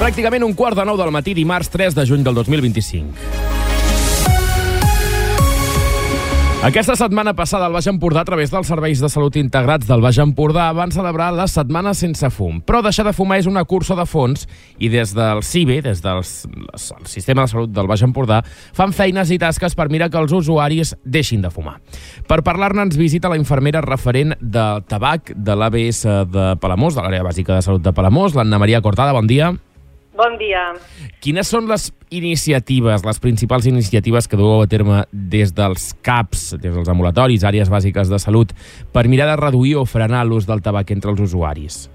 Pràcticament 8:45 del matí, dimarts 3 de juny del 2025. Aquesta setmana passada al Baix Empordà, a través dels serveis de salut integrats del Baix Empordà, van celebrar la Setmana Sense Fum. Però deixar de fumar és una cursa de fons i des del CIBE, des del Sistema de Salut del Baix Empordà, fan feines i tasques per mirar que els usuaris deixin de fumar. Per parlar-ne ens visita la infermera referent de tabac de l'ABS de Palamós, de l'Àrea Bàsica de Salut de Palamós, l'Anna Maria Cortada. Bon dia. Bon dia. Quines són les iniciatives, les principals iniciatives que dueu a terme des dels CAPs, des dels ambulatoris, àrees bàsiques de salut, per mirar de reduir o frenar l'ús del tabac entre els usuaris?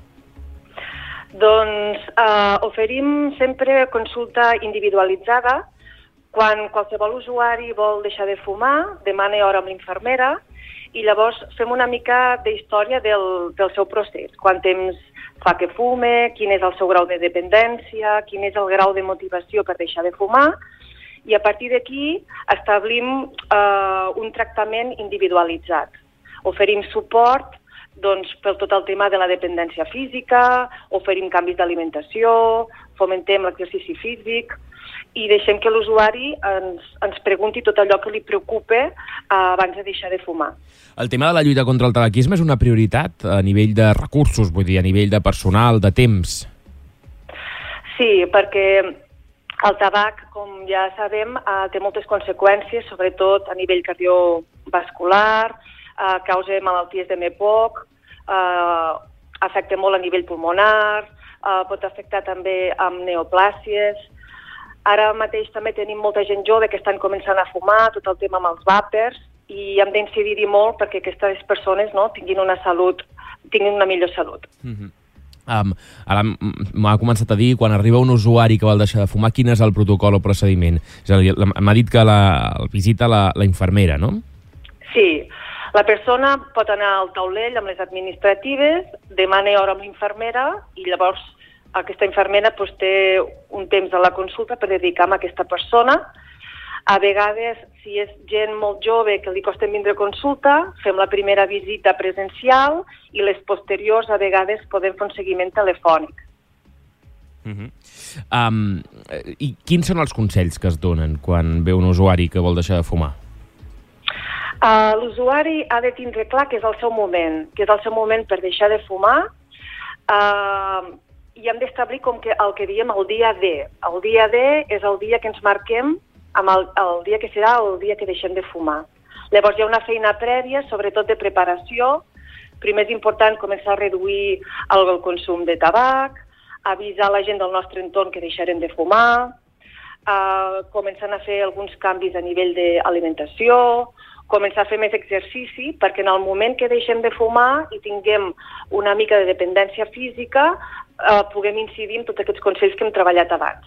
Doncs oferim sempre consulta individualitzada. Quan qualsevol usuari vol deixar de fumar, demana hora amb l'infermera i llavors fem una mica d'història del seu procés. Quant temps fa que fume, quin és el seu grau de dependència, quin és el grau de motivació per deixar de fumar, i a partir d'aquí establim un tractament individualitzat. Oferim suport per tot el tema de la dependència física, oferim canvis d'alimentació, fomentem l'exercici físic i deixem que l'usuari ens pregunti tot allò que li preocupa abans de deixar de fumar. El tema de la lluita contra el tabaquisme és una prioritat a nivell de recursos, vull dir, a nivell de personal, de temps? Sí, perquè el tabac, com ja sabem, té moltes conseqüències, sobretot a nivell cardiovascular, causa malalties de MEPOC, afecta molt a nivell pulmonar, pot afectar també amb neoplàsies. Ara mateix també tenim molta gent jove que estan començant a fumar, tot el tema amb els vàpers, i hem d'incidir-hi molt perquè aquestes persones tinguin una millor salut. Ara m'ha començat a dir, quan arriba un usuari que vol deixar de fumar, quin és el protocol o procediment? És a dir, m'ha dit que el visita la infermera, no? Sí. La persona pot anar al taulell amb les administratives, demana hora amb l'infermera i llavors aquesta infermera té un temps de la consulta per dedicar a aquesta persona. A vegades, si és gent molt jove que li costa vindre a consulta, fem la primera visita presencial i les posteriors a vegades podem fer un seguiment telefònic. I quins són els consells que es donen quan ve un usuari que vol deixar de fumar? L'usuari ha de tindre clar que és el seu moment, per deixar de fumar, i hem d'establir com que el que diem el dia D. El dia D és el dia que ens marquem amb el dia que serà el dia que deixem de fumar. Llavors hi ha una feina prèvia, sobretot de preparació. Primer és important començar a reduir el consum de tabac, avisar la gent del nostre entorn que deixarem de fumar, començant a fer alguns canvis a nivell d'alimentació, començar a fer més exercici, perquè en el moment que deixem de fumar i tinguem una mica de dependència física, puguem incidir en tots aquests consells que hem treballat abans.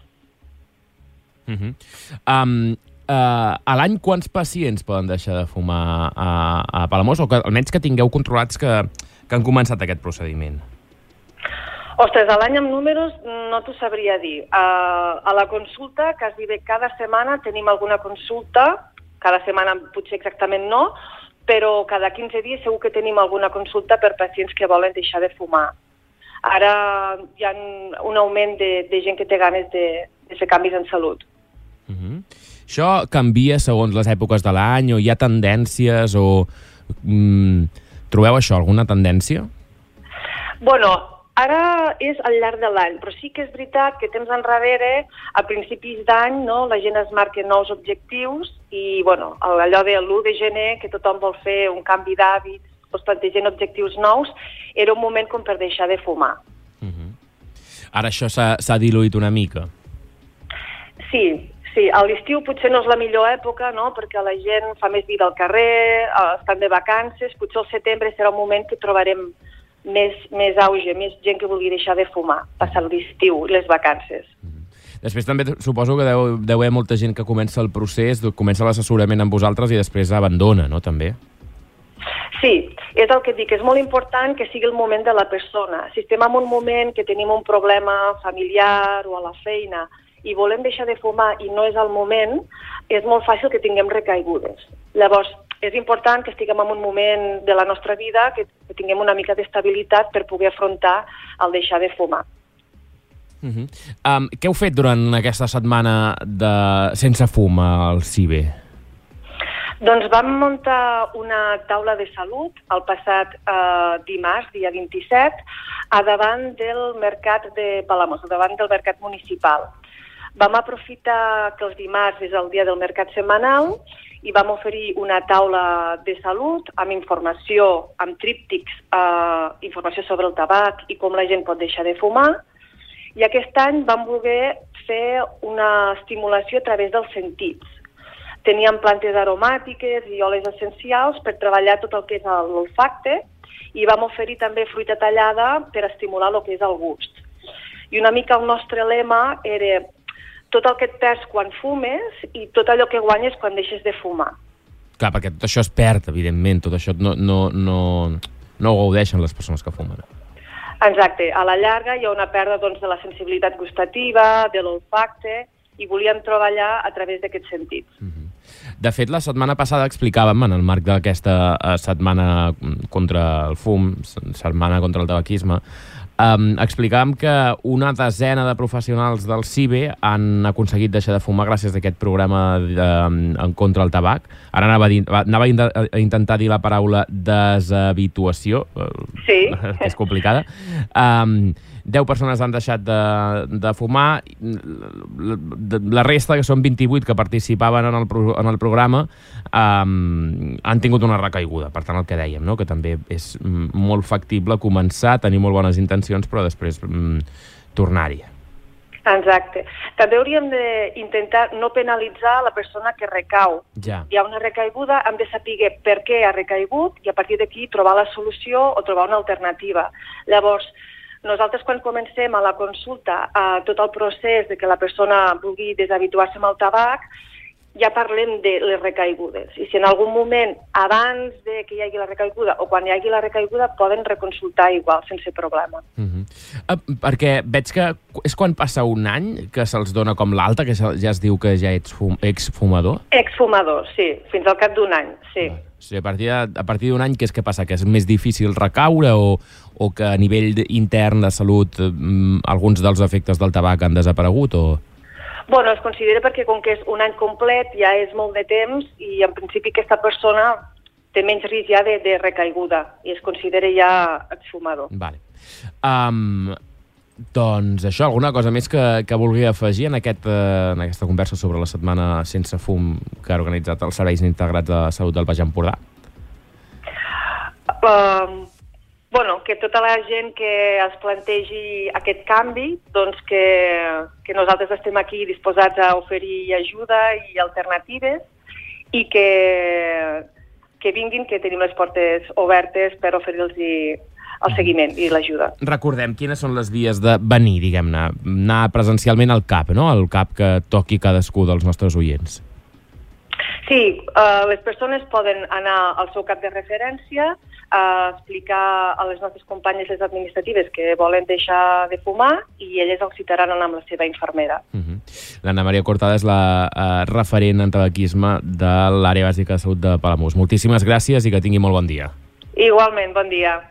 A l'any, quants pacients poden deixar de fumar a Palamós, o almenys que tingueu controlats que han començat aquest procediment? Ostres, a l'any amb números no t'ho sabria dir. A la consulta, quasi bé cada setmana tenim alguna consulta. Cada setmana potser exactament no, però cada 15 dies segur que tenim alguna consulta per pacients que volen deixar de fumar. Ara hi ha un augment de gent que té ganes de fer canvis en salut. Això canvia segons les èpoques de l'any, o hi ha tendències, o trobeu això, alguna tendència? Bueno, ara és al llarg de l'any, però sí que és veritat que temps enrere, a principis d'any, la gent es marca nous objectius i allò de l'1 de gener, que tothom vol fer un canvi d'hàbits, es plantegen objectius nous, era un moment com per deixar de fumar. Ara això s'ha diluït una mica? Sí. A l'estiu potser no és la millor època, perquè la gent fa més vida al carrer, estan de vacances, potser al setembre serà un moment que trobarem més auge, més gent que vulgui deixar de fumar, passant l'estiu i les vacances. Després també suposo que deu haver molta gent que comença el procés, comença l'assessorament amb vosaltres i després abandona, no, també? Sí, és el que dic, és molt important que sigui el moment de la persona. Si estem en un moment que tenim un problema familiar o a la feina i volem deixar de fumar i no és el moment, és molt fàcil que tinguem recaigudes. Llavors, és important que estiguem en un moment de la nostra vida que tinguem una mica d'estabilitat per poder afrontar el deixar de fumar. Què heu fet durant aquesta setmana sense fum al CIBE? Doncs vam muntar una taula de salut el passat dimarts, dia 27, a davant del mercat de Palamós, davant del mercat municipal. Vam aprofitar que els dimarts és el dia del mercat setmanal i vam oferir una taula de salut amb informació, amb tríptics, informació sobre el tabac i com la gent pot deixar de fumar. I aquest any vam voler fer una estimulació a través dels sentits. Teníem plantes aromàtiques i oles essencials per treballar tot el que és l'olfacte i vam oferir també fruita tallada per estimular el que és el gust. I una mica el nostre lema era tot el que et perds quan fumes i tot allò que guanyes quan deixes de fumar. Clar, perquè tot això es perd, evidentment, tot això no ho gaudeixen les persones que fumen. Exacte, a la llarga hi ha una pèrdua de la sensibilitat gustativa, de l'olfacte, i volíem treballar a través d'aquests sentits. De fet, la setmana passada explicàvem, en el marc d'aquesta setmana contra el fum, setmana contra el tabaquisme, explicàvem que una desena de professionals del CIBE han aconseguit deixar de fumar gràcies a aquest programa en contra el tabac. Ara anava a intentar dir la paraula deshabituació, sí. Que és complicada. 10 persones han deixat de fumar, la resta, que són 28 que participaven en el programa, han tingut una recaiguda. Per tant, el que dèiem, no? Que també és molt factible començar, tenir molt bones intencions, però després tornar-hi. Exacte. També hauríem d'intentar no penalitzar la persona que recau. Ja. Hi ha una recaiguda, hem de saber per què ha recaigut i a partir d'aquí trobar la solució o trobar una alternativa. Llavors, nosaltres quan comencem a la consulta tot el procés de que la persona vulgui deshabituar-se amb el tabac, ja parlem de les recaigudes. I si en algun moment, abans de que hi hagi la recaiguda o quan hi hagi la recaiguda, poden reconsultar igual, sense problema. Perquè veig que és quan passa un any que se'ls dona com l'alta, que ja es diu que ja ets exfumador? Exfumador, sí, fins al cap d'un any, sí. O sigui, a partir d'un any, què és que passa? Que és més difícil recaure o que a nivell intern de salut alguns dels efectes del tabac han desaparegut? Bueno, es considera perquè com que és un any complet ja és molt de temps i en principi aquesta persona té menys risc ja de recaiguda i es considera ja exfumador. Vale. Doncs això, alguna cosa més que vulgui afegir en aquesta conversa sobre la setmana sense fum que ha organitzat els Serveis Integrats de Salut del Baix Empordà? Bueno, que tota la gent que es plantegi aquest canvi, doncs que nosaltres estem aquí disposats a oferir ajuda i alternatives i que vinguin, que tenim les portes obertes per oferir-los el seguiment i l'ajuda. Recordem, quines són les vies de venir, diguem-ne, anar presencialment al CAP, no? Al CAP que toqui cadascú dels nostres oients. Sí, les persones poden anar al seu cap de referència a explicar a les nostres companyes les administratives que volen deixar de fumar i elles els citaran amb la seva infermera. L'Anna Maria Cortada és la referent en tabaquisme de l'àrea bàsica de salut de Palamós. Moltíssimes gràcies i que tingui molt bon dia. Igualment, bon dia.